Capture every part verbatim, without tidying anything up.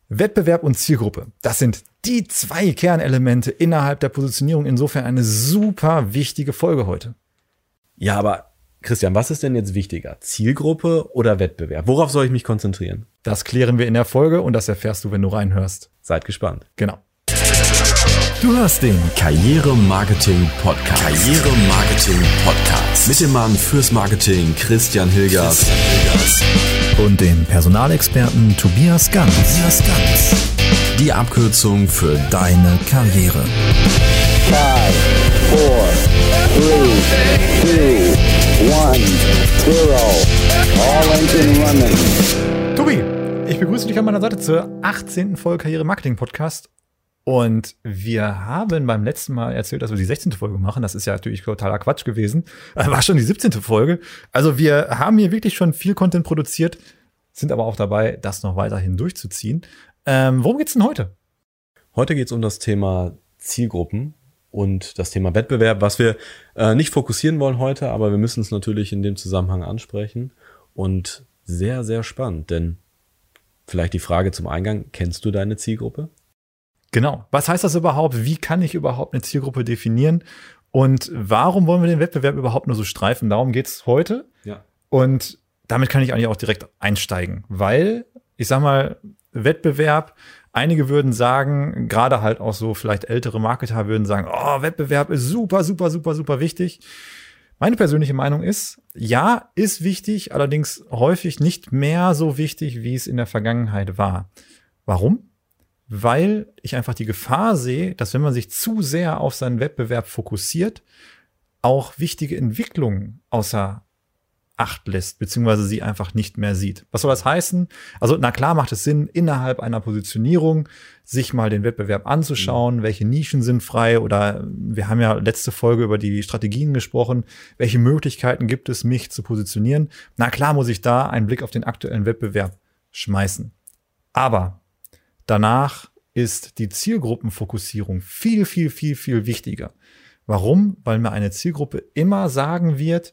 Wettbewerb und Zielgruppe, das sind die zwei Kernelemente innerhalb der Positionierung. Insofern eine super wichtige Folge heute. Ja, aber Christian, was ist denn jetzt wichtiger? Zielgruppe oder Wettbewerb? Worauf soll ich mich konzentrieren? Das klären wir in der Folge und das erfährst du, wenn du reinhörst. Seid gespannt. Genau. Du hörst den Karriere-Marketing-Podcast. Karriere-Marketing-Podcast. Mit dem Mann fürs Marketing Christian Hilgers. Und dem Personalexperten Tobias Ganz. Tobias Ganz. Die Abkürzung für deine Karriere. Five, four, three, two, one, zero. All engine running. Tobi, ich begrüße dich an meiner Seite zur achtzehnten Folge Karriere-Marketing-Podcast. Und wir haben beim letzten Mal erzählt, dass wir die sechzehnte Folge machen. Das ist ja natürlich totaler Quatsch gewesen. War schon die siebzehnte Folge. Also wir haben hier wirklich schon viel Content produziert, sind aber auch dabei, das noch weiterhin durchzuziehen. Ähm, worum geht's denn heute? Heute geht's um das Thema Zielgruppen und das Thema Wettbewerb, was wir äh, nicht fokussieren wollen heute, aber wir müssen es natürlich in dem Zusammenhang ansprechen. Und sehr, sehr spannend, denn vielleicht die Frage zum Eingang, kennst du deine Zielgruppe? Genau. Was heißt das überhaupt? Wie kann ich überhaupt eine Zielgruppe definieren? Und warum wollen wir den Wettbewerb überhaupt nur so streifen? Darum geht's heute. Ja. Und damit kann ich eigentlich auch direkt einsteigen, weil, ich sag mal, Wettbewerb, einige würden sagen, gerade halt auch so vielleicht ältere Marketer würden sagen, oh, Wettbewerb ist super, super, super, super wichtig. Meine persönliche Meinung ist, ja, ist wichtig, allerdings häufig nicht mehr so wichtig, wie es in der Vergangenheit war. Warum? Weil ich einfach die Gefahr sehe, dass wenn man sich zu sehr auf seinen Wettbewerb fokussiert, auch wichtige Entwicklungen außer Acht lässt, beziehungsweise sie einfach nicht mehr sieht. Was soll das heißen? Also, na klar macht es Sinn, innerhalb einer Positionierung sich mal den Wettbewerb anzuschauen, mhm. welche Nischen sind frei, oder wir haben ja letzte Folge über die Strategien gesprochen, welche Möglichkeiten gibt es, mich zu positionieren. Na klar muss ich da einen Blick auf den aktuellen Wettbewerb schmeißen. Aber danach ist die Zielgruppenfokussierung viel, viel, viel, viel wichtiger. Warum? Weil mir eine Zielgruppe immer sagen wird,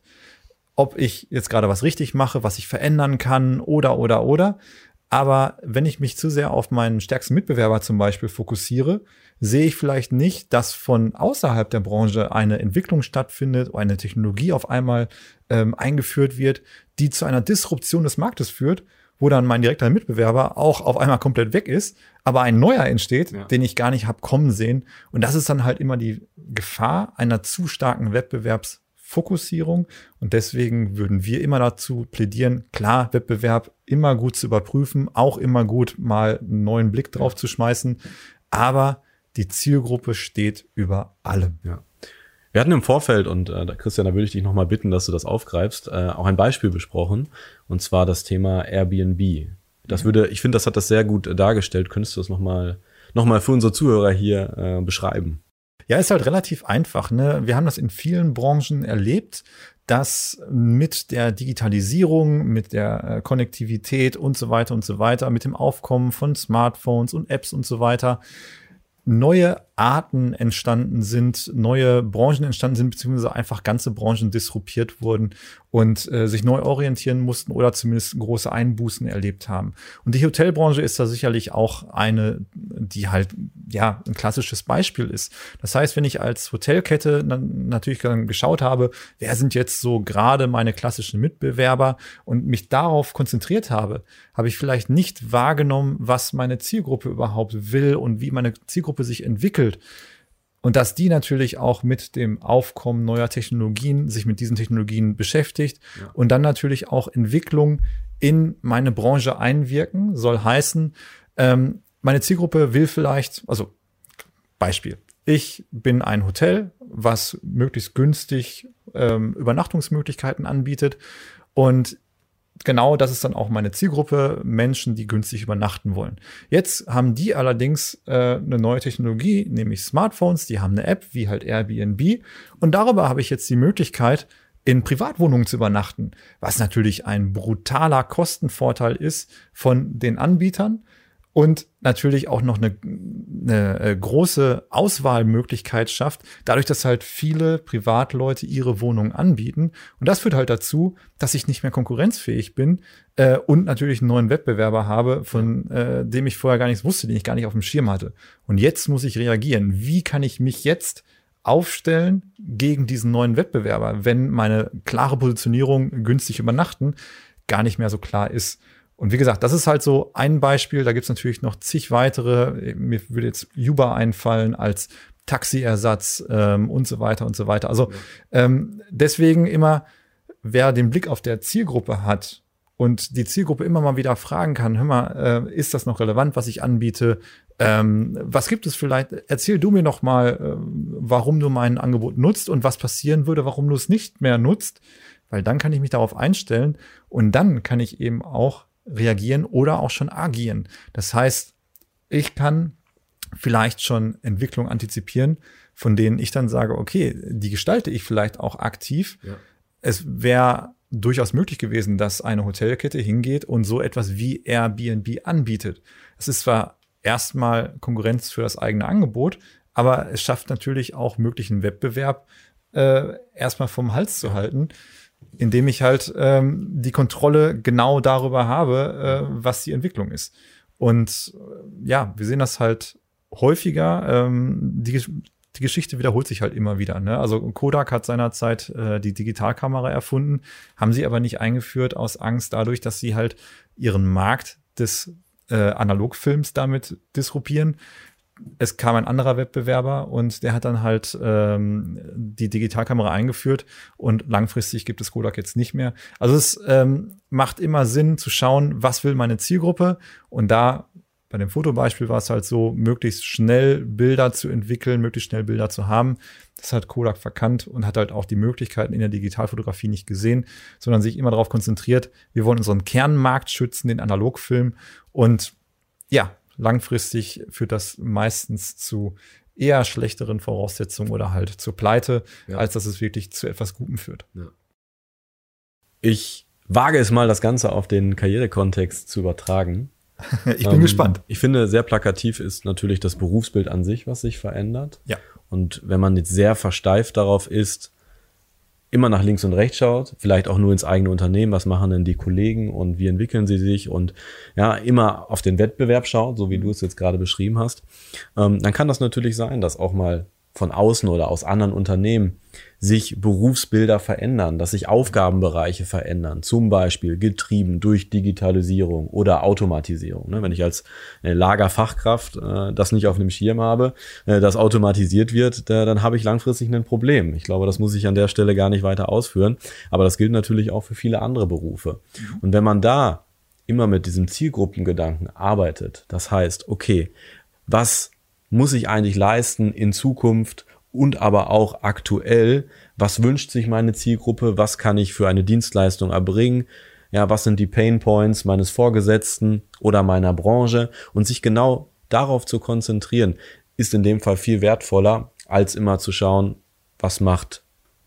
ob ich jetzt gerade was richtig mache, was ich verändern kann oder, oder, oder. Aber wenn ich mich zu sehr auf meinen stärksten Mitbewerber zum Beispiel fokussiere, sehe ich vielleicht nicht, dass von außerhalb der Branche eine Entwicklung stattfindet, eine Technologie auf einmal ähm, eingeführt wird, die zu einer Disruption des Marktes führt, wo dann mein direkter Mitbewerber auch auf einmal komplett weg ist, aber ein neuer entsteht, ja. den ich gar nicht habe kommen sehen. Und das ist dann halt immer die Gefahr einer zu starken Wettbewerbsfokussierung. Und deswegen würden wir immer dazu plädieren, klar, Wettbewerb immer gut zu überprüfen, auch immer gut mal einen neuen Blick drauf ja. zu schmeißen. Aber die Zielgruppe steht über allem. Ja. Wir hatten im Vorfeld, und äh, Christian, da würde ich dich nochmal bitten, dass du das aufgreifst, äh, auch ein Beispiel besprochen, und zwar das Thema Airbnb. Das würde, ich finde, das hat das sehr gut äh, dargestellt. Könntest du das nochmal noch mal für unsere Zuhörer hier äh, beschreiben? Ja, ist halt relativ einfach, ne? Wir haben das in vielen Branchen erlebt, dass mit der Digitalisierung, mit der äh, Konnektivität und so weiter und so weiter, mit dem Aufkommen von Smartphones und Apps und so weiter, neue Arten entstanden sind, neue Branchen entstanden sind, beziehungsweise einfach ganze Branchen disruptiert wurden und äh, sich neu orientieren mussten oder zumindest große Einbußen erlebt haben. Und die Hotelbranche ist da sicherlich auch eine, die halt ja ein klassisches Beispiel ist. Das heißt, wenn ich als Hotelkette dann natürlich dann geschaut habe, wer sind jetzt so gerade meine klassischen Mitbewerber und mich darauf konzentriert habe, habe ich vielleicht nicht wahrgenommen, was meine Zielgruppe überhaupt will und wie meine Zielgruppe sich entwickelt. Und dass die natürlich auch mit dem Aufkommen neuer Technologien sich mit diesen Technologien beschäftigt ja. und dann natürlich auch Entwicklung in meine Branche einwirken, soll heißen, ähm, meine Zielgruppe will vielleicht, also Beispiel, ich bin ein Hotel, was möglichst günstig ähm, Übernachtungsmöglichkeiten anbietet, und genau, das ist dann auch meine Zielgruppe, Menschen, die günstig übernachten wollen. Jetzt haben die allerdings äh, eine neue Technologie, nämlich Smartphones, die haben eine App, wie halt Airbnb. Und darüber habe ich jetzt die Möglichkeit, in Privatwohnungen zu übernachten, was natürlich ein brutaler Kostenvorteil ist von den Anbietern. und natürlich auch noch eine, eine große Auswahlmöglichkeit schafft, dadurch, dass halt viele Privatleute ihre Wohnungen anbieten. Und das führt halt dazu, dass ich nicht mehr konkurrenzfähig bin äh, und natürlich einen neuen Wettbewerber habe, von äh, dem ich vorher gar nichts wusste, den ich gar nicht auf dem Schirm hatte. Und jetzt muss ich reagieren. Wie kann ich mich jetzt aufstellen gegen diesen neuen Wettbewerber, wenn meine klare Positionierung günstig übernachten gar nicht mehr so klar ist? Und wie gesagt, das ist halt so ein Beispiel. Da gibt es natürlich noch zig weitere. Mir würde jetzt Uber einfallen als Taxiersatz ähm, und so weiter und so weiter. Also ja. ähm, deswegen immer, wer den Blick auf der Zielgruppe hat und die Zielgruppe immer mal wieder fragen kann, hör mal, äh, ist das noch relevant, was ich anbiete? Ähm, was gibt es vielleicht? Erzähl du mir noch mal, äh, warum du mein Angebot nutzt und was passieren würde, warum du es nicht mehr nutzt. Weil dann kann ich mich darauf einstellen und dann kann ich eben auch reagieren oder auch schon agieren. Das heißt, ich kann vielleicht schon Entwicklungen antizipieren, von denen ich dann sage, okay, die gestalte ich vielleicht auch aktiv. Ja. Es wäre durchaus möglich gewesen, dass eine Hotelkette hingeht und so etwas wie Airbnb anbietet. Es ist zwar erstmal Konkurrenz für das eigene Angebot, aber es schafft natürlich auch möglichen Wettbewerb äh, erstmal vom Hals zu halten, indem ich halt ähm, die Kontrolle genau darüber habe, äh, was die Entwicklung ist. Und äh, ja, wir sehen das halt häufiger. Ähm, die, die Geschichte wiederholt sich halt immer wieder. Ne? Also Kodak hat seinerzeit äh, die Digitalkamera erfunden, haben sie aber nicht eingeführt aus Angst dadurch, dass sie halt ihren Markt des äh, Analogfilms damit disruptieren. Es kam ein anderer Wettbewerber und der hat dann halt ähm, die Digitalkamera eingeführt und langfristig gibt es Kodak jetzt nicht mehr. Also es ähm, macht immer Sinn zu schauen, was will meine Zielgruppe, und da bei dem Fotobeispiel war es halt so, möglichst schnell Bilder zu entwickeln, möglichst schnell Bilder zu haben. Das hat Kodak verkannt und hat halt auch die Möglichkeiten in der Digitalfotografie nicht gesehen, sondern sich immer darauf konzentriert, wir wollen unseren Kernmarkt schützen, den Analogfilm, und ja, langfristig führt das meistens zu eher schlechteren Voraussetzungen oder halt zur Pleite, ja, als dass es wirklich zu etwas Gutem führt. Ja. Ich wage es mal, das Ganze auf den Karrierekontext zu übertragen. Ich bin ähm, gespannt. Ich finde, sehr plakativ ist natürlich das Berufsbild an sich, was sich verändert. Ja. Und wenn man jetzt sehr versteift darauf ist, immer nach links und rechts schaut, vielleicht auch nur ins eigene Unternehmen, was machen denn die Kollegen und wie entwickeln sie sich, und ja, immer auf den Wettbewerb schaut, so wie du es jetzt gerade beschrieben hast, ähm, dann kann das natürlich sein, dass auch mal von außen oder aus anderen Unternehmen sich Berufsbilder verändern, dass sich Aufgabenbereiche verändern, zum Beispiel getrieben durch Digitalisierung oder Automatisierung. Wenn ich als Lagerfachkraft das nicht auf einem Schirm habe, das automatisiert wird, dann habe ich langfristig ein Problem. Ich glaube, das muss ich an der Stelle gar nicht weiter ausführen, aber das gilt natürlich auch für viele andere Berufe. Und wenn man da immer mit diesem Zielgruppengedanken arbeitet, das heißt, okay, was muss ich eigentlich leisten in Zukunft und aber auch aktuell? Was wünscht sich meine Zielgruppe? Was kann ich für eine Dienstleistung erbringen? Ja, was sind die Pain Points meines Vorgesetzten oder meiner Branche? Und sich genau darauf zu konzentrieren, ist in dem Fall viel wertvoller, als immer zu schauen, was macht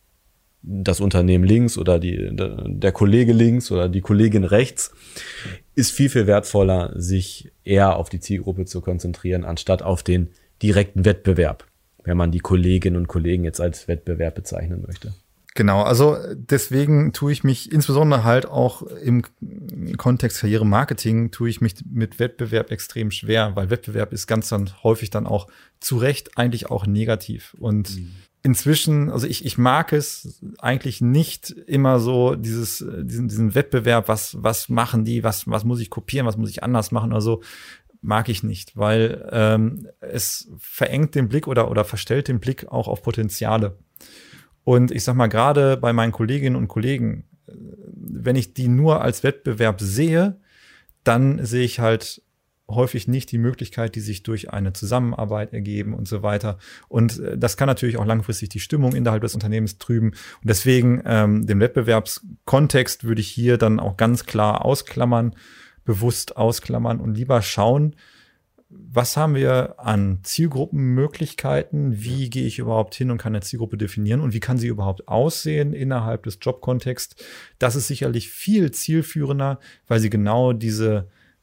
das Unternehmen links oder die, der Kollege links oder die Kollegin rechts. Ist viel, viel wertvoller, sich eher auf die Zielgruppe zu konzentrieren, anstatt auf den direkten Wettbewerb, wenn man die Kolleginnen und Kollegen jetzt als Wettbewerb bezeichnen möchte. Genau, also deswegen tue ich mich insbesondere halt auch im Kontext Karrieremarketing tue ich mich mit Wettbewerb extrem schwer, weil Wettbewerb ist ganz dann häufig dann auch zu Recht eigentlich auch negativ. Und mhm. inzwischen, also ich, ich mag es eigentlich nicht immer so, dieses, diesen, diesen Wettbewerb, was, was machen die, was, was muss ich kopieren, was muss ich anders machen oder so, mag ich nicht, weil ähm, es verengt den Blick oder, oder verstellt den Blick auch auf Potenziale. Und ich sag mal, gerade bei meinen Kolleginnen und Kollegen, wenn ich die nur als Wettbewerb sehe, dann sehe ich halt häufig nicht die Möglichkeit, die sich durch eine Zusammenarbeit ergeben und so weiter. Und das kann natürlich auch langfristig die Stimmung innerhalb des Unternehmens trüben. Und deswegen ähm, den Wettbewerbskontext würde ich hier dann auch ganz klar ausklammern, bewusst ausklammern und lieber schauen, was haben wir an Zielgruppenmöglichkeiten, wie gehe ich überhaupt hin und kann eine Zielgruppe definieren und wie kann sie überhaupt aussehen innerhalb des Jobkontexts. Das ist sicherlich viel zielführender, weil sie genau diese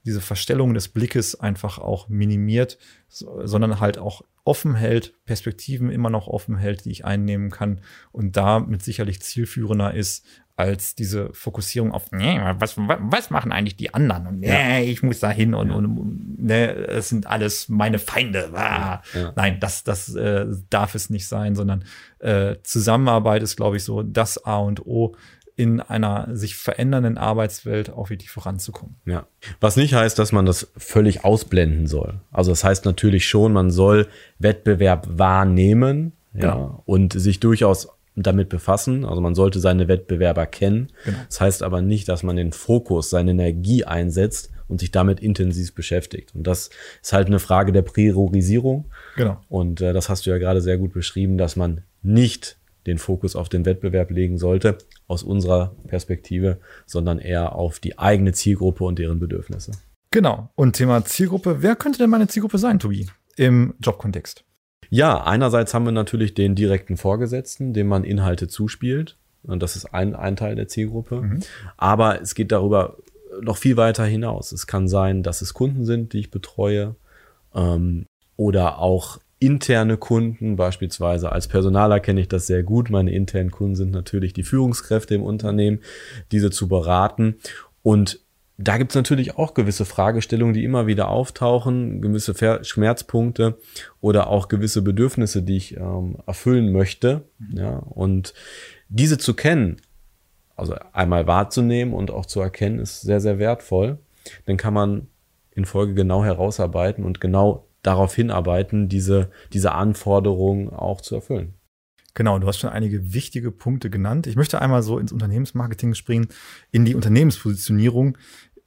diese Verstellung des Blickes einfach auch minimiert, so, sondern halt auch offen hält, Perspektiven immer noch offen hält, die ich einnehmen kann und damit sicherlich zielführender ist als diese Fokussierung auf, nee, was, was machen eigentlich die anderen? Und nee, ja. ich muss da hin und, ja. und nee, es sind alles meine Feinde. Ah. Ja. Nein, das, das äh, darf es nicht sein, sondern äh, Zusammenarbeit ist, glaube ich, so das A und O, in einer sich verändernden Arbeitswelt auch wirklich voranzukommen. Ja. Was nicht heißt, dass man das völlig ausblenden soll. Also das heißt natürlich schon, man soll Wettbewerb wahrnehmen, ja, genau. und sich durchaus damit befassen. Also man sollte seine Wettbewerber kennen. Genau. Das heißt aber nicht, dass man den Fokus, seine Energie einsetzt und sich damit intensiv beschäftigt. Und das ist halt eine Frage der Priorisierung. Genau. Und äh, das hast du ja gerade sehr gut beschrieben, dass man nicht den Fokus auf den Wettbewerb legen sollte, aus unserer Perspektive, sondern eher auf die eigene Zielgruppe und deren Bedürfnisse. Genau. Und Thema Zielgruppe. Wer könnte denn meine Zielgruppe sein, Tobi, im Jobkontext? Ja, einerseits haben wir natürlich den direkten Vorgesetzten, dem man Inhalte zuspielt. Und das ist ein, ein Teil der Zielgruppe. Mhm. Aber es geht darüber noch viel weiter hinaus. Es kann sein, dass es Kunden sind, die ich betreue, ähm, oder auch interne Kunden, beispielsweise als Personaler kenne ich das sehr gut. Meine internen Kunden sind natürlich die Führungskräfte im Unternehmen, diese zu beraten. Und da gibt es natürlich auch gewisse Fragestellungen, die immer wieder auftauchen, gewisse Ver- Schmerzpunkte oder auch gewisse Bedürfnisse, die ich ähm, erfüllen möchte. Ja, und diese zu kennen, also einmal wahrzunehmen und auch zu erkennen, ist sehr, sehr wertvoll. Dann kann man in Folge genau herausarbeiten und genau darauf hinarbeiten, diese, diese Anforderungen auch zu erfüllen. Genau, du hast schon einige wichtige Punkte genannt. Ich möchte einmal so ins Unternehmensmarketing springen, in die Unternehmenspositionierung.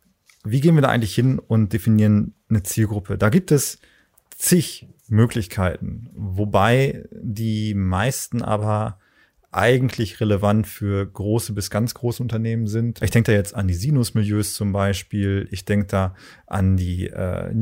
Wie gehen wir da eigentlich hin und definieren eine Zielgruppe? Da gibt es zig Möglichkeiten, wobei die meisten aber eigentlich relevant für große bis ganz große Unternehmen sind. Ich denke da jetzt an die Sinus-Milieus zum Beispiel. Ich denke da an die äh,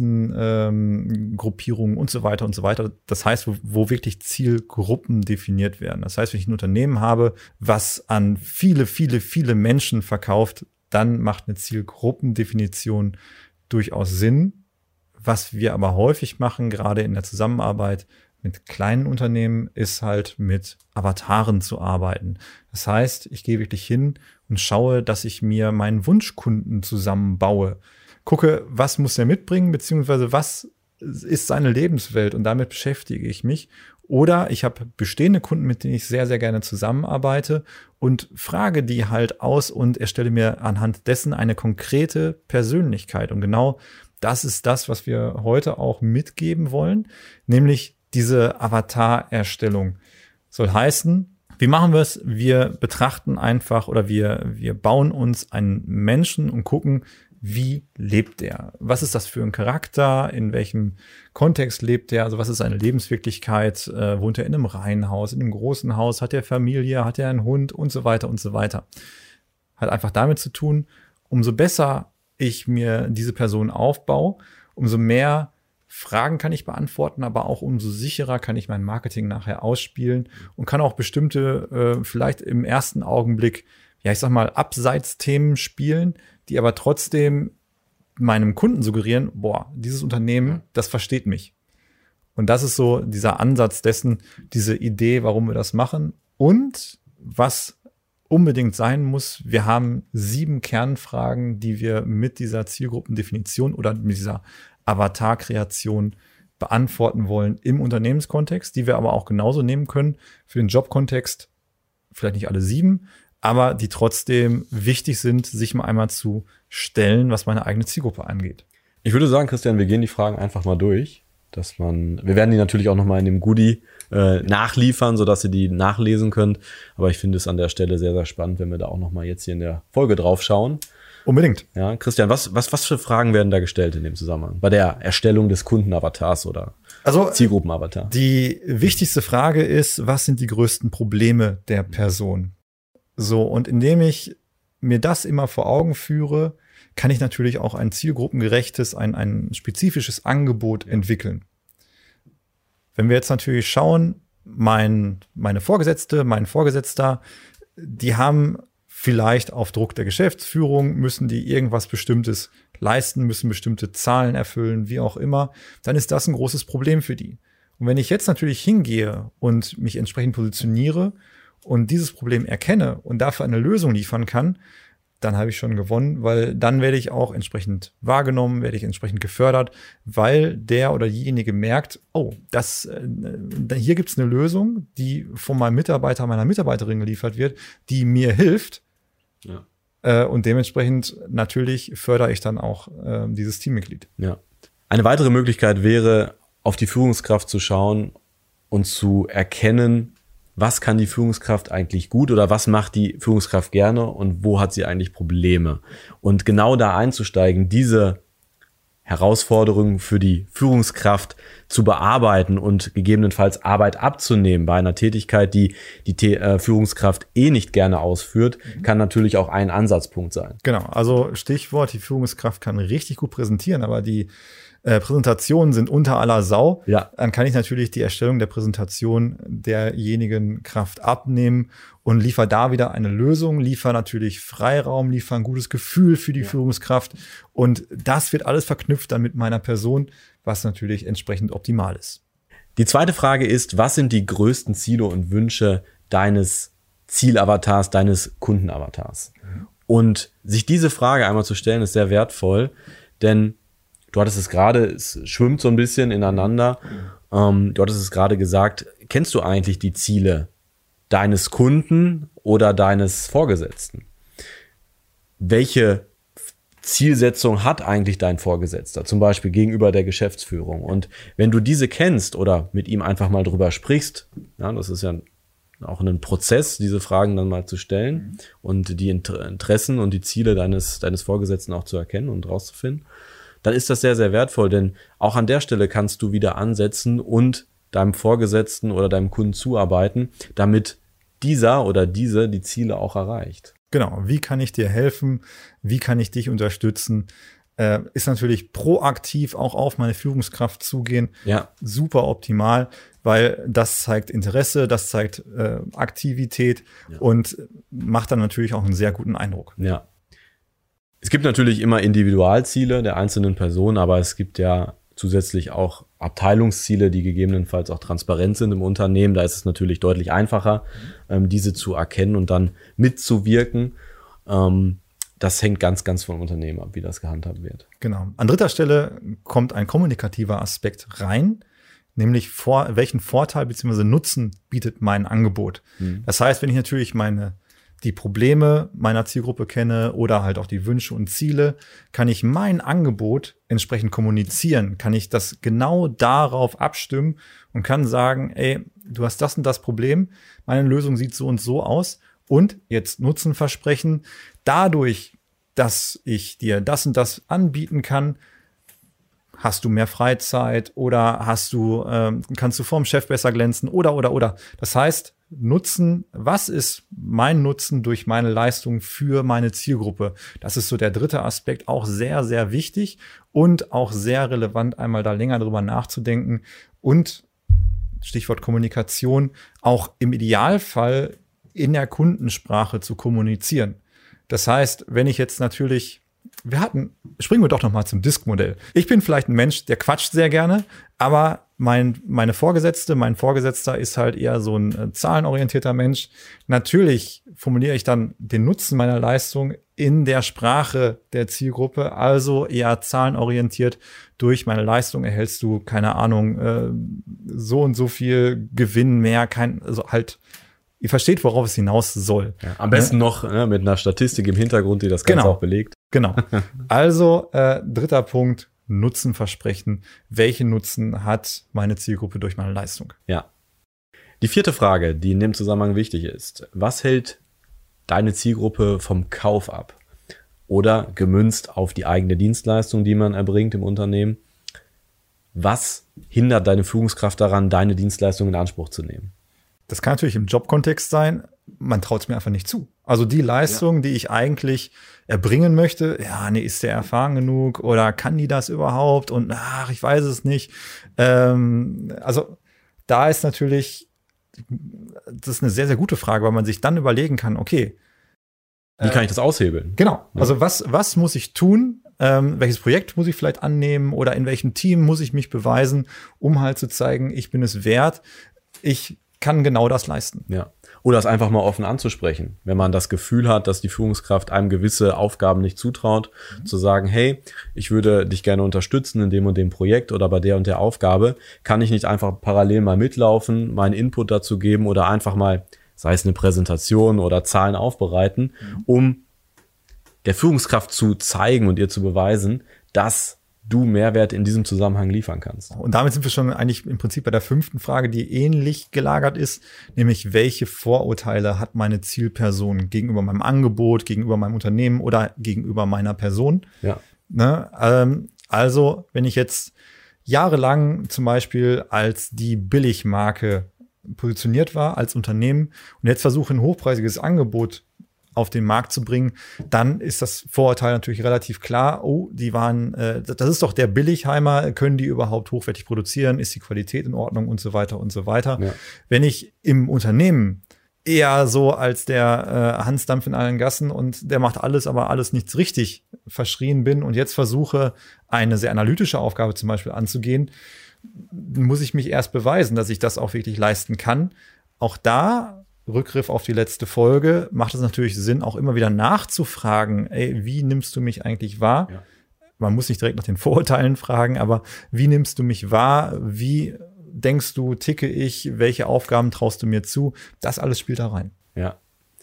Nielsen-Gruppierungen ähm, und so weiter und so weiter. Das heißt, wo, wo wirklich Zielgruppen definiert werden. Das heißt, wenn ich ein Unternehmen habe, was an viele, viele, viele Menschen verkauft, dann macht eine Zielgruppendefinition durchaus Sinn. Was wir aber häufig machen, gerade in der Zusammenarbeit mit kleinen Unternehmen, ist halt mit Avataren zu arbeiten. Das heißt, ich gehe wirklich hin und schaue, dass ich mir meinen Wunschkunden zusammenbaue. Gucke, was muss er mitbringen, beziehungsweise was ist seine Lebenswelt, und damit beschäftige ich mich. Oder ich habe bestehende Kunden, mit denen ich sehr, sehr gerne zusammenarbeite und frage die halt aus und erstelle mir anhand dessen eine konkrete Persönlichkeit. Und genau das ist das, was wir heute auch mitgeben wollen, nämlich diese Avatar-Erstellung. Soll heißen, wie machen wir es? Wir betrachten einfach oder wir, wir bauen uns einen Menschen und gucken, wie lebt der? Was ist das für ein Charakter? In welchem Kontext lebt der? Also was ist seine Lebenswirklichkeit? Äh, wohnt er in einem Reihenhaus, in einem großen Haus? Hat er Familie? Hat er einen Hund? Und so weiter und so weiter. Hat einfach damit zu tun, umso besser ich mir diese Person aufbaue, umso mehr Fragen kann ich beantworten, aber auch umso sicherer kann ich mein Marketing nachher ausspielen und kann auch bestimmte, äh, vielleicht im ersten Augenblick, ja, ich sag mal, Abseitsthemen spielen, die aber trotzdem meinem Kunden suggerieren, boah, dieses Unternehmen, das versteht mich. Und das ist so dieser Ansatz dessen, diese Idee, warum wir das machen. Und was unbedingt sein muss, wir haben sieben Kernfragen, die wir mit dieser Zielgruppendefinition oder mit dieser Avatar-Kreation beantworten wollen im Unternehmenskontext, die wir aber auch genauso nehmen können für den Jobkontext, vielleicht nicht alle sieben, aber die trotzdem wichtig sind, sich mal einmal zu stellen, was meine eigene Zielgruppe angeht. Ich würde sagen, Christian, wir gehen die Fragen einfach mal durch, dass man, wir werden die natürlich auch nochmal in dem Goodie äh, nachliefern, sodass ihr die nachlesen könnt, aber ich finde es an der Stelle sehr, sehr spannend, wenn wir da auch nochmal jetzt hier in der Folge drauf schauen. Unbedingt. Ja, Christian, was, was, was für Fragen werden da gestellt in dem Zusammenhang? Bei der Erstellung des Kundenavatars oder also, Zielgruppenavatar? Die wichtigste Frage ist, was sind die größten Probleme der Person? So, und indem ich mir das immer vor Augen führe, kann ich natürlich auch ein zielgruppengerechtes, ein, ein spezifisches Angebot entwickeln. Wenn wir jetzt natürlich schauen, mein, meine Vorgesetzte, mein Vorgesetzter, die haben Vielleicht auf Druck der Geschäftsführung müssen die irgendwas Bestimmtes leisten, müssen bestimmte Zahlen erfüllen, wie auch immer. Dann ist das ein großes Problem für die. Und wenn ich jetzt natürlich hingehe und mich entsprechend positioniere und dieses Problem erkenne und dafür eine Lösung liefern kann, dann habe ich schon gewonnen, weil dann werde ich auch entsprechend wahrgenommen, werde ich entsprechend gefördert, weil der oder diejenige merkt, oh, das, äh, hier gibt es eine Lösung, die von meinem Mitarbeiter, meiner Mitarbeiterin geliefert wird, die mir hilft. Ja. Äh, und dementsprechend natürlich fördere ich dann auch äh, dieses Teammitglied. Ja. Eine weitere Möglichkeit wäre, auf die Führungskraft zu schauen und zu erkennen, was kann die Führungskraft eigentlich gut oder was macht die Führungskraft gerne und wo hat sie eigentlich Probleme? Und genau da einzusteigen, diese Herausforderungen für die Führungskraft zu bearbeiten und gegebenenfalls Arbeit abzunehmen bei einer Tätigkeit, die die The- äh, Führungskraft eh nicht gerne ausführt, kann natürlich auch ein Ansatzpunkt sein. Genau, also Stichwort, die Führungskraft kann richtig gut präsentieren, aber die Äh, Präsentationen sind unter aller Sau, Ja. Dann kann ich natürlich die Erstellung der Präsentation derjenigen Kraft abnehmen und liefere da wieder eine Lösung, liefere natürlich Freiraum, liefere ein gutes Gefühl für die ja. Führungskraft und das wird alles verknüpft dann mit meiner Person, was natürlich entsprechend optimal ist. Die zweite Frage ist, was sind die größten Ziele und Wünsche deines Zielavatars, deines Kundenavatars? Mhm. Und sich diese Frage einmal zu stellen, ist sehr wertvoll, denn du hattest es gerade, es schwimmt so ein bisschen ineinander. Ähm, du hattest es gerade gesagt, kennst du eigentlich die Ziele deines Kunden oder deines Vorgesetzten? Welche Zielsetzung hat eigentlich dein Vorgesetzter, zum Beispiel gegenüber der Geschäftsführung? Und wenn du diese kennst oder mit ihm einfach mal drüber sprichst, ja, das ist ja auch ein Prozess, diese Fragen dann mal zu stellen mhm. und die Interessen und die Ziele deines, deines Vorgesetzten auch zu erkennen und rauszufinden, dann ist das sehr, sehr wertvoll, denn auch an der Stelle kannst du wieder ansetzen und deinem Vorgesetzten oder deinem Kunden zuarbeiten, damit dieser oder diese die Ziele auch erreicht. Genau, wie kann ich dir helfen, wie kann ich dich unterstützen, äh, ist natürlich proaktiv auch auf meine Führungskraft zugehen, ja. super optimal, weil das zeigt Interesse, das zeigt äh, Aktivität ja. und macht dann natürlich auch einen sehr guten Eindruck. Ja. Es gibt natürlich immer Individualziele der einzelnen Personen, aber es gibt ja zusätzlich auch Abteilungsziele, die gegebenenfalls auch transparent sind im Unternehmen. Da ist es natürlich deutlich einfacher, ähm, diese zu erkennen und dann mitzuwirken. Ähm, das hängt ganz, ganz vom Unternehmen ab, wie das gehandhabt wird. Genau. An dritter Stelle kommt ein kommunikativer Aspekt rein, nämlich vor, welchen Vorteil bzw. Nutzen bietet mein Angebot. Mhm. Das heißt, wenn ich natürlich meine die Probleme meiner Zielgruppe kenne oder halt auch die Wünsche und Ziele, kann ich mein Angebot entsprechend kommunizieren, kann ich das genau darauf abstimmen und kann sagen, ey, du hast das und das Problem, meine Lösung sieht so und so aus und jetzt Nutzen versprechen, dadurch, dass ich dir das und das anbieten kann, hast du mehr Freizeit oder hast du, ähm, kannst du vorm Chef besser glänzen oder, oder, oder. Das heißt, Nutzen, was ist mein Nutzen durch meine Leistung für meine Zielgruppe? Das ist so der dritte Aspekt, auch sehr, sehr wichtig und auch sehr relevant, einmal da länger drüber nachzudenken und Stichwort Kommunikation, auch im Idealfall in der Kundensprache zu kommunizieren. Das heißt, wenn ich jetzt natürlich Wir hatten, springen wir doch noch mal zum Disk-Modell. Ich bin vielleicht ein Mensch, der quatscht sehr gerne, aber mein, meine Vorgesetzte, mein Vorgesetzter ist halt eher so ein äh, zahlenorientierter Mensch. Natürlich formuliere ich dann den Nutzen meiner Leistung in der Sprache der Zielgruppe, also eher zahlenorientiert. Durch meine Leistung erhältst du, keine Ahnung, äh, so und so viel Gewinn mehr, kein, also halt, ihr versteht, worauf es hinaus soll. Ja, am besten ne? noch ne, mit einer Statistik im Hintergrund, die das Ganze genau. auch belegt. Genau. Also äh, dritter Punkt, Nutzen versprechen. Welchen Nutzen hat meine Zielgruppe durch meine Leistung? Ja. Die vierte Frage, die in dem Zusammenhang wichtig ist. Was hält deine Zielgruppe vom Kauf ab? Oder gemünzt auf die eigene Dienstleistung, die man erbringt im Unternehmen. Was hindert deine Führungskraft daran, deine Dienstleistung in Anspruch zu nehmen? Das kann natürlich im Jobkontext sein. Man traut es mir einfach nicht zu. Also die Leistung, ja. die ich eigentlich erbringen möchte, ja, nee, ist der erfahren genug oder kann die das überhaupt? Und ach, ich weiß es nicht. Ähm, also da ist natürlich, das ist eine sehr, sehr gute Frage, weil man sich dann überlegen kann, okay, Wie kann ich das aushebeln? Genau. Also was, was muss ich tun? Ähm, welches Projekt muss ich vielleicht annehmen oder in welchem Team muss ich mich beweisen, um halt zu zeigen, ich bin es wert, ich kann genau das leisten. Ja. Oder es einfach mal offen anzusprechen. Wenn man das Gefühl hat, dass die Führungskraft einem gewisse Aufgaben nicht zutraut, mhm. zu sagen, hey, ich würde dich gerne unterstützen in dem und dem Projekt oder bei der und der Aufgabe, kann ich nicht einfach parallel mal mitlaufen, meinen Input dazu geben oder einfach mal, sei es eine Präsentation oder Zahlen aufbereiten, mhm. um der Führungskraft zu zeigen und ihr zu beweisen, dass du Mehrwert in diesem Zusammenhang liefern kannst. Und damit sind wir schon eigentlich im Prinzip bei der fünften Frage, die ähnlich gelagert ist, nämlich welche Vorurteile hat meine Zielperson gegenüber meinem Angebot, gegenüber meinem Unternehmen oder gegenüber meiner Person? Ja. Ne? Ähm, also, wenn ich jetzt jahrelang zum Beispiel als die Billigmarke positioniert war, als Unternehmen und jetzt versuche, ein hochpreisiges Angebot auf den Markt zu bringen, dann ist das Vorurteil natürlich relativ klar. Oh, die waren, äh, das ist doch der Billigheimer, können die überhaupt hochwertig produzieren? Ist die Qualität in Ordnung und so weiter und so weiter? Ja. Wenn ich im Unternehmen eher so als der äh, Hans Dampf in allen Gassen und der macht alles, aber alles nichts richtig verschrien bin und jetzt versuche, eine sehr analytische Aufgabe zum Beispiel anzugehen, muss ich mich erst beweisen, dass ich das auch wirklich leisten kann. Auch da Rückgriff auf die letzte Folge, macht es natürlich Sinn, auch immer wieder nachzufragen, ey, wie nimmst du mich eigentlich wahr? Ja. Man muss nicht direkt nach den Vorurteilen fragen, aber wie nimmst du mich wahr? Wie denkst du, ticke ich? Welche Aufgaben traust du mir zu? Das alles spielt da rein. Ja.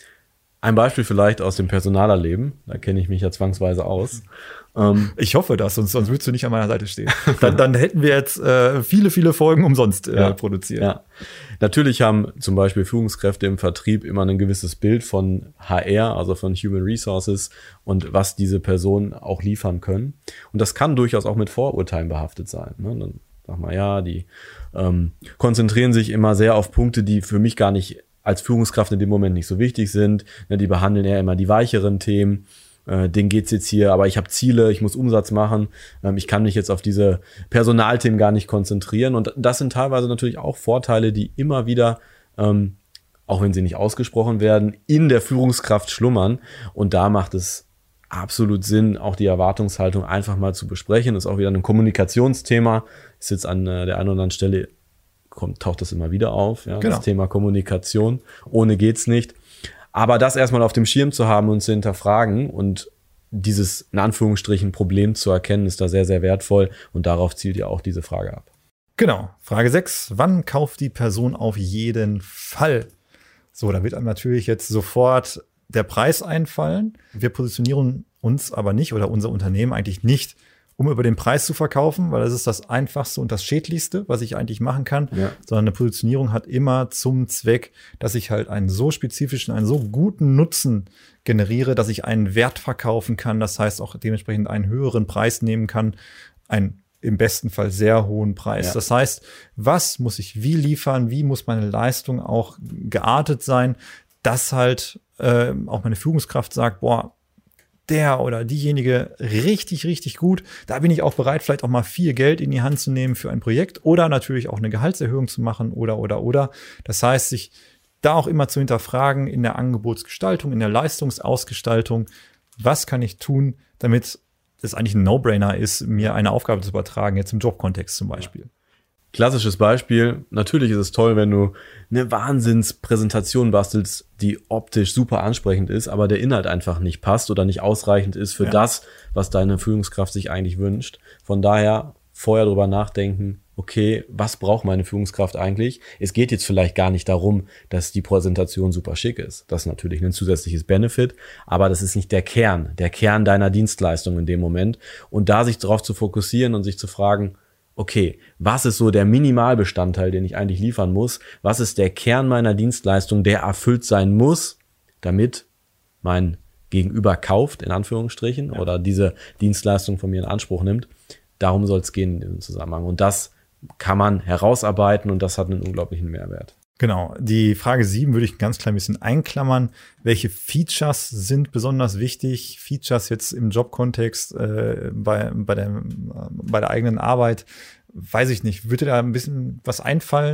Ein Beispiel vielleicht aus dem Personalerleben, da kenne ich mich ja zwangsweise aus. Ähm, ich hoffe das, sonst, sonst würdest du nicht an meiner Seite stehen. dann, dann hätten wir jetzt äh, viele, viele Folgen umsonst äh, ja, produziert. Ja. Natürlich haben zum Beispiel Führungskräfte im Vertrieb immer ein gewisses Bild von H R, also von Human Resources und was diese Personen auch liefern können. Und das kann durchaus auch mit Vorurteilen behaftet sein. Ne? Dann sag mal, ja, die ähm, konzentrieren sich immer sehr auf Punkte, die für mich gar nicht als Führungskraft in dem Moment nicht so wichtig sind. Die behandeln eher immer die weicheren Themen. Denen geht's jetzt hier, aber ich habe Ziele, ich muss Umsatz machen. Ich kann mich jetzt auf diese Personalthemen gar nicht konzentrieren. Und das sind teilweise natürlich auch Vorteile, die immer wieder, ähm, auch wenn sie nicht ausgesprochen werden, in der Führungskraft schlummern. Und da macht es absolut Sinn, auch die Erwartungshaltung einfach mal zu besprechen. Das ist auch wieder ein Kommunikationsthema. Ist jetzt an der einen oder anderen Stelle kommt, taucht das immer wieder auf, ja, genau. Das Thema Kommunikation. Ohne geht's nicht. Aber das erstmal auf dem Schirm zu haben und zu hinterfragen und dieses, in Anführungsstrichen, Problem zu erkennen, ist da sehr, sehr wertvoll. Und darauf zielt ja auch diese Frage ab. Genau. Frage sechs. Wann kauft die Person auf jeden Fall? So, da wird einem natürlich jetzt sofort der Preis einfallen. Wir positionieren uns aber nicht oder unser Unternehmen eigentlich nicht, um über den Preis zu verkaufen, weil das ist das Einfachste und das Schädlichste, was ich eigentlich machen kann, ja. Sondern eine Positionierung hat immer zum Zweck, dass ich halt einen so spezifischen, einen so guten Nutzen generiere, dass ich einen Wert verkaufen kann, das heißt auch dementsprechend einen höheren Preis nehmen kann, einen im besten Fall sehr hohen Preis. Ja. Das heißt, was muss ich wie liefern, wie muss meine Leistung auch geartet sein, dass halt äh, auch meine Führungskraft sagt, boah, der oder diejenige richtig, richtig gut. Da bin ich auch bereit, vielleicht auch mal viel Geld in die Hand zu nehmen für ein Projekt oder natürlich auch eine Gehaltserhöhung zu machen oder, oder, oder. Das heißt, sich da auch immer zu hinterfragen in der Angebotsgestaltung, in der Leistungsausgestaltung, was kann ich tun, damit es eigentlich ein No-Brainer ist, mir eine Aufgabe zu übertragen, jetzt im Jobkontext zum Beispiel. Klassisches Beispiel, natürlich ist es toll, wenn du eine Wahnsinnspräsentation bastelst, die optisch super ansprechend ist, aber der Inhalt einfach nicht passt oder nicht ausreichend ist für ja. das, was deine Führungskraft sich eigentlich wünscht. Von daher vorher drüber nachdenken, okay, was braucht meine Führungskraft eigentlich? Es geht jetzt vielleicht gar nicht darum, dass die Präsentation super schick ist. Das ist natürlich ein zusätzliches Benefit, aber das ist nicht der Kern, der Kern deiner Dienstleistung in dem Moment. Und da sich darauf zu fokussieren und sich zu fragen, okay, was ist so der Minimalbestandteil, den ich eigentlich liefern muss? Was ist der Kern meiner Dienstleistung, der erfüllt sein muss, damit mein Gegenüber kauft, in Anführungsstrichen, ja. oder diese Dienstleistung von mir in Anspruch nimmt? Darum soll es gehen in diesem Zusammenhang. Und das kann man herausarbeiten und das hat einen unglaublichen Mehrwert. Genau. Die Frage sieben würde ich ein ganz klein bisschen einklammern. Welche Features sind besonders wichtig? Features jetzt im Jobkontext, äh, bei, bei, der, bei der eigenen Arbeit, weiß ich nicht. Würde da ein bisschen was einfallen?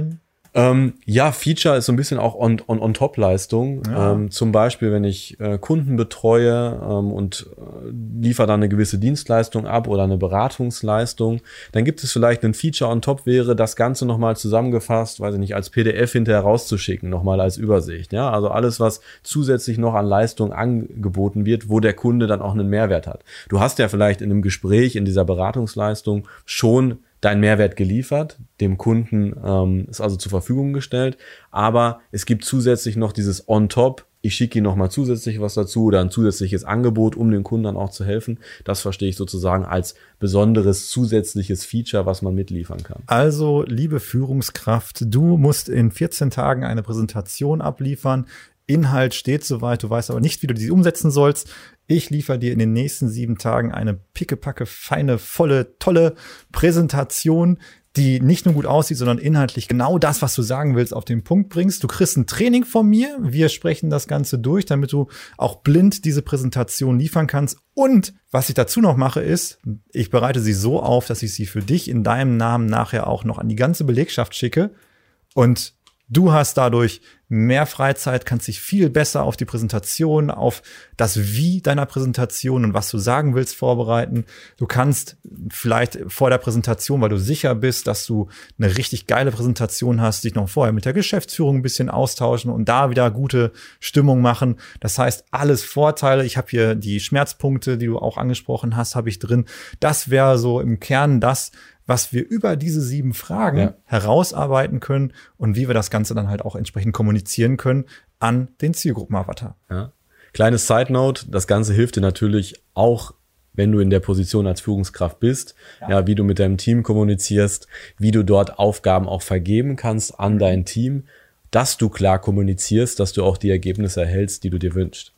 Ähm, ja, Feature ist so ein bisschen auch on, on, on Top-Leistung. Ja. Ähm, zum Beispiel, wenn ich äh, Kunden betreue ähm, und äh, liefere dann eine gewisse Dienstleistung ab oder eine Beratungsleistung, dann gibt es vielleicht ein Feature on top, wäre das Ganze nochmal zusammengefasst, weiß ich nicht, als P D F hinterher rauszuschicken, nochmal als Übersicht. Ja, also alles, was zusätzlich noch an Leistung angeboten wird, wo der Kunde dann auch einen Mehrwert hat. Du hast ja vielleicht in einem Gespräch, in dieser Beratungsleistung schon dein Mehrwert geliefert, dem Kunden ähm, ist also zur Verfügung gestellt, aber es gibt zusätzlich noch dieses on-top, ich schicke ihm nochmal zusätzlich was dazu oder ein zusätzliches Angebot, um dem Kunden dann auch zu helfen. Das verstehe ich sozusagen als besonderes zusätzliches Feature, was man mitliefern kann. Also, liebe Führungskraft, du musst in vierzehn Tagen eine Präsentation abliefern. Inhalt steht soweit, du weißt aber nicht, wie du die umsetzen sollst. Ich liefere dir in den nächsten sieben Tagen eine pickepacke, feine, volle, tolle Präsentation, die nicht nur gut aussieht, sondern inhaltlich genau das, was du sagen willst, auf den Punkt bringst. Du kriegst ein Training von mir. Wir sprechen das Ganze durch, damit du auch blind diese Präsentation liefern kannst. Und was ich dazu noch mache, ist, ich bereite sie so auf, dass ich sie für dich in deinem Namen nachher auch noch an die ganze Belegschaft schicke. Und du hast dadurch mehr Freizeit, kannst dich viel besser auf die Präsentation, auf das Wie deiner Präsentation und was du sagen willst vorbereiten. Du kannst vielleicht vor der Präsentation, weil du sicher bist, dass du eine richtig geile Präsentation hast, dich noch vorher mit der Geschäftsführung ein bisschen austauschen und da wieder gute Stimmung machen. Das heißt, alles Vorteile. Ich habe hier die Schmerzpunkte, die du auch angesprochen hast, habe ich drin. Das wäre so im Kern das, was wir über diese sieben Fragen ja. herausarbeiten können und wie wir das Ganze dann halt auch entsprechend kommunizieren können an den Zielgruppenavatar. Ja. Kleines Side-Note, das Ganze hilft dir natürlich auch, wenn du in der Position als Führungskraft bist, ja. ja, wie du mit deinem Team kommunizierst, wie du dort Aufgaben auch vergeben kannst an dein Team, dass du klar kommunizierst, dass du auch die Ergebnisse erhältst, die du dir wünschst.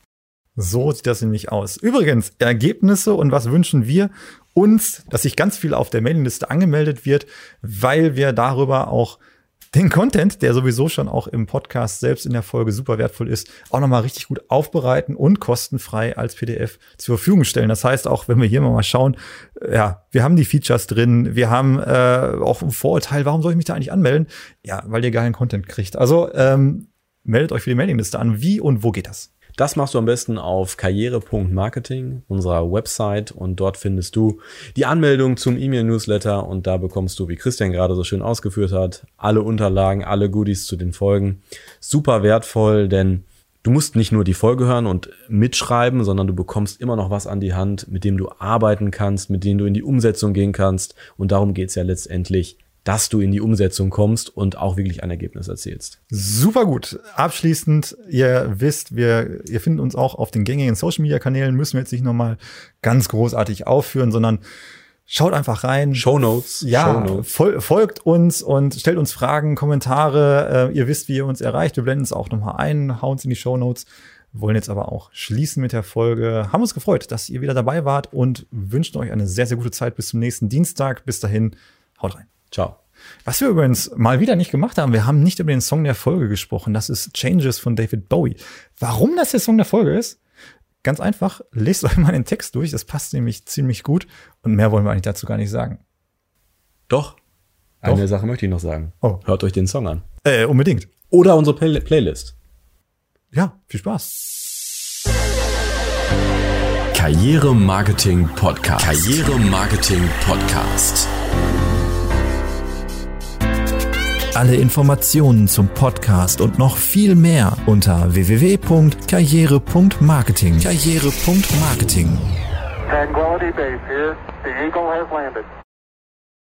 So sieht das nämlich aus. Übrigens, Ergebnisse und was wünschen wir uns, dass sich ganz viel auf der Mailingliste angemeldet wird, weil wir darüber auch den Content, der sowieso schon auch im Podcast selbst in der Folge super wertvoll ist, auch nochmal richtig gut aufbereiten und kostenfrei als P D F zur Verfügung stellen. Das heißt, auch wenn wir hier mal schauen, ja, wir haben die Features drin, wir haben äh, auch ein Vorurteil, warum soll ich mich da eigentlich anmelden? Ja, weil ihr geilen Content kriegt. Also ähm, meldet euch für die Mailingliste an. Wie und wo geht das? Das machst du am besten auf karriere punkt marketing, unserer Website, und dort findest du die Anmeldung zum E-Mail-Newsletter und da bekommst du, wie Christian gerade so schön ausgeführt hat, alle Unterlagen, alle Goodies zu den Folgen. Super wertvoll, denn du musst nicht nur die Folge hören und mitschreiben, sondern du bekommst immer noch was an die Hand, mit dem du arbeiten kannst, mit dem du in die Umsetzung gehen kannst, und darum geht's ja letztendlich, dass du in die Umsetzung kommst und auch wirklich ein Ergebnis erzielst. Super gut. Abschließend, ihr wisst, wir, ihr findet uns auch auf den gängigen Social-Media-Kanälen, müssen wir jetzt nicht nochmal ganz großartig aufführen, sondern schaut einfach rein. Shownotes. Ja, Shownotes. Fol- folgt uns und stellt uns Fragen, Kommentare. Äh, ihr wisst, wie ihr uns erreicht. Wir blenden es auch nochmal ein, hauen es in die Shownotes. Wollen jetzt aber auch schließen mit der Folge. Haben uns gefreut, dass ihr wieder dabei wart und wünschen euch eine sehr, sehr gute Zeit bis zum nächsten Dienstag. Bis dahin, haut rein. Ciao. Was wir übrigens mal wieder nicht gemacht haben, wir haben nicht über den Song der Folge gesprochen. Das ist Changes von David Bowie. Warum das der Song der Folge ist? Ganz einfach, lest euch mal den Text durch. Das passt nämlich ziemlich gut. Und mehr wollen wir eigentlich dazu gar nicht sagen. Doch. Doch. Eine Sache möchte ich noch sagen. Oh. Hört euch den Song an. Äh, unbedingt. Oder unsere Play- Playlist. Ja, viel Spaß. Karriere Marketing Podcast. Karriere Marketing Podcast. Alle Informationen zum Podcast und noch viel mehr unter w w w punkt karriere punkt marketing. Karriere punkt marketing. Tranquility Base here. The Eagle has landed.